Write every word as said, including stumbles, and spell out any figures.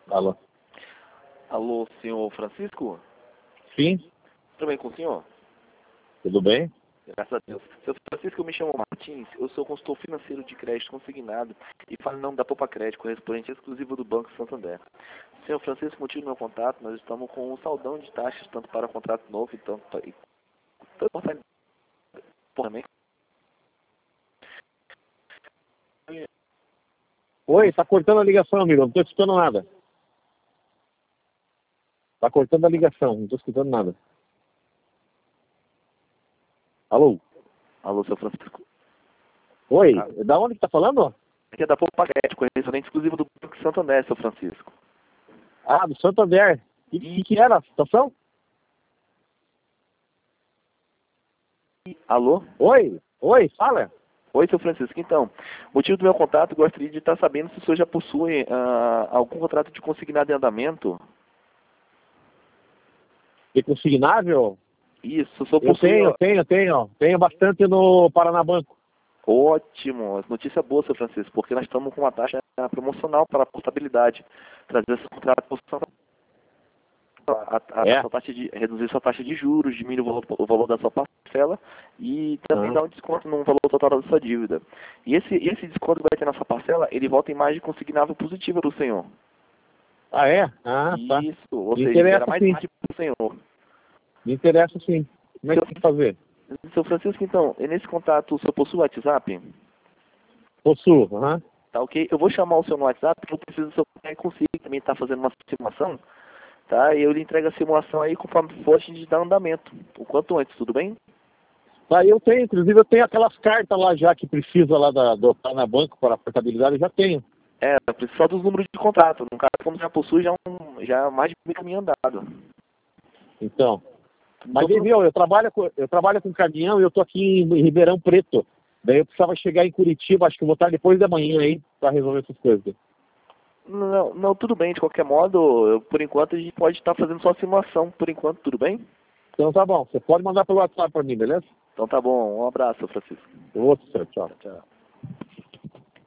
Alô? Alô, senhor Francisco? Sim, Tudo bem com o senhor? tudo bem? Graças a Deus. Senhor Francisco, eu me chamo Martins, eu sou consultor financeiro de crédito consignado e falo em nome da Poupa Crédito, correspondente exclusivo do Banco Santander. Senhor Francisco, motivo do meu contato, nós estamos com um saldão de taxas, tanto para contrato novo e tanto para... E, tanto para também. Oi, tá cortando a ligação, amigo, não tô escutando nada. Tá cortando a ligação, não tô escutando nada. Alô? Alô, senhor Francisco. Oi, Ah, da onde que tá falando? aqui é da Poupa Crédito, correspondente exclusivo do Banco Santander, senhor Francisco. Ah, do Santander. O que, que, que era a situação? Alô? Oi, oi, fala. Oi, seu Francisco. Então, motivo do meu contato, gostaria de estar sabendo se o senhor já possui ah, algum contrato de consignado em andamento. E consignável? Isso, o senhor Eu possui... tenho, tenho, tenho. Tenho bastante no Paraná Banco. Ótimo, notícia boa, seu Francisco, porque nós estamos com uma taxa promocional para a portabilidade. Trazer esse contrato para a, a, É? a sua taxa de, reduzir sua taxa de juros, diminuir o valor, o valor da sua parcela e também Ah, dar um desconto no valor total da sua dívida. E esse, esse desconto que vai ter na sua parcela, ele volta em margem consignável positiva para o senhor. ah é? Ah, tá. Isso, ou Me seja, gera interessa mais sim. margem para o senhor. Me interessa sim. Como é que Seu, tem que fazer? seu Francisco, então, nesse contato, o senhor possui o WhatsApp? Possuo, aham. Tá ok? Eu vou chamar o senhor no WhatsApp, porque eu preciso do seu pai consigo também estar fazendo uma simulação, tá? E eu lhe entrego a simulação aí conforme for a gente dar andamento, o quanto antes, tudo bem? Tá, eu tenho, inclusive eu tenho aquelas cartas lá já que precisa lá da, do Paraná Banco para a portabilidade, eu já tenho. É, eu preciso só dos números de contrato. No caso, como já possui, já, é um, já é mais de meio caminho andado. Então. Então, Mas tudo viu, eu trabalho com, eu trabalho com caminhão e eu tô aqui em Ribeirão Preto. Daí eu precisava chegar em Curitiba, acho que eu vou estar depois da manhã aí para resolver essas coisas. não, não, tudo bem, de qualquer modo, eu, por enquanto a gente pode estar fazendo só a simulação, por enquanto, tudo bem? Então tá bom, você pode mandar pelo WhatsApp para mim, beleza? Então tá bom, um abraço, Francisco. Outro, tchau. Tchau, tchau.